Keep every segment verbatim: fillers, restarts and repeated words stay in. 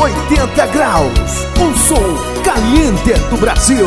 oitenta graus, o som caliente do Brasil.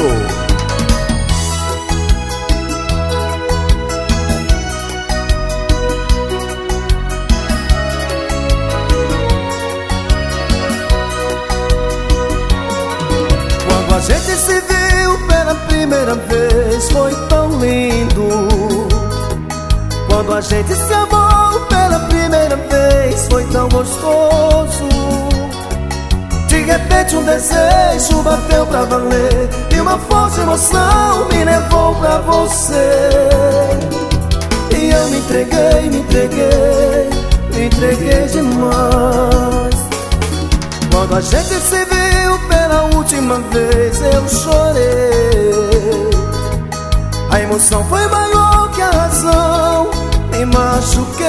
Quando a gente se viu pela primeira vez foi tão lindo. Quando a gente se amou pela primeira vez foi tão gostoso. De repente um desejo bateu pra valer e uma forte emoção me levou pra você. E eu me entreguei, me entreguei, me entreguei demais. Quando a gente se viu pela última vez eu chorei. A emoção foi maior que a razão, me machuquei.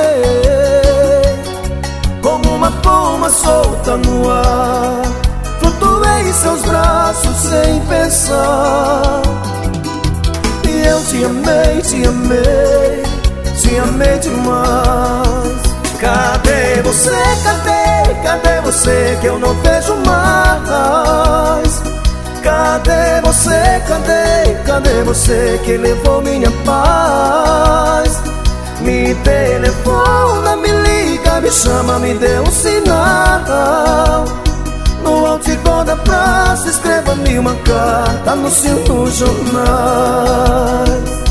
Como uma pluma solta no ar, flutuei em seus braços sem pensar. E eu te amei, te amei, te amei demais. Cadê você, cadê, cadê você que eu não vejo mais? Cadê você, cadê, cadê você que levou minha paz? Me telefona, me liga, me chama, me dê um sinal. No outdoor da praça escreva-me uma carta, anuncio nos jornais.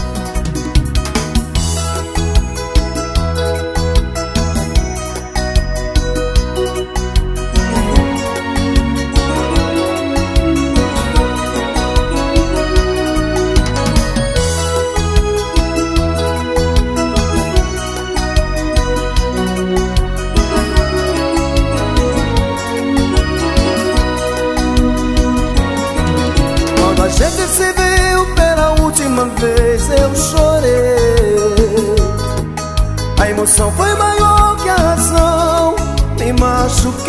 A gente se viu pela última vez eu chorei. A emoção foi maior que a razão, me machuquei.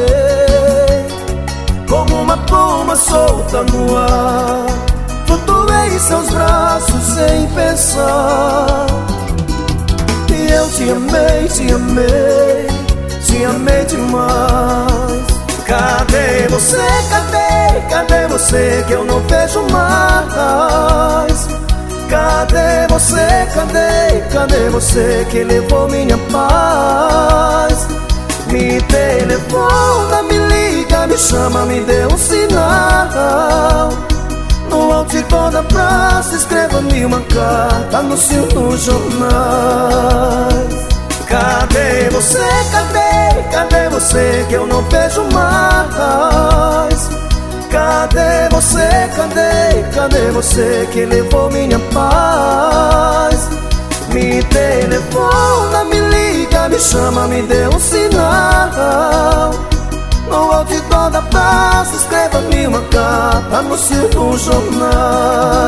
Como uma pluma solta no ar, flutuei em seus braços sem pensar. E eu te amei, te amei, te amei demais. Cadê você, cadê, cadê você que eu não vejo mais? Cadê você, cadê, cadê você que levou minha paz? Me telefona, me liga, me chama, me dê um sinal. No outdoor da praça escreva-me uma carta, anuncio nos jornais. Cadê você, cadê, cadê você que eu não vejo mais? Cadê você, cadê, cadê você que levou minha paz? Me telefona, me liga, me chama, me dê um sinal. No outdoor da praça escreva-me uma carta, anuncio nos jornais.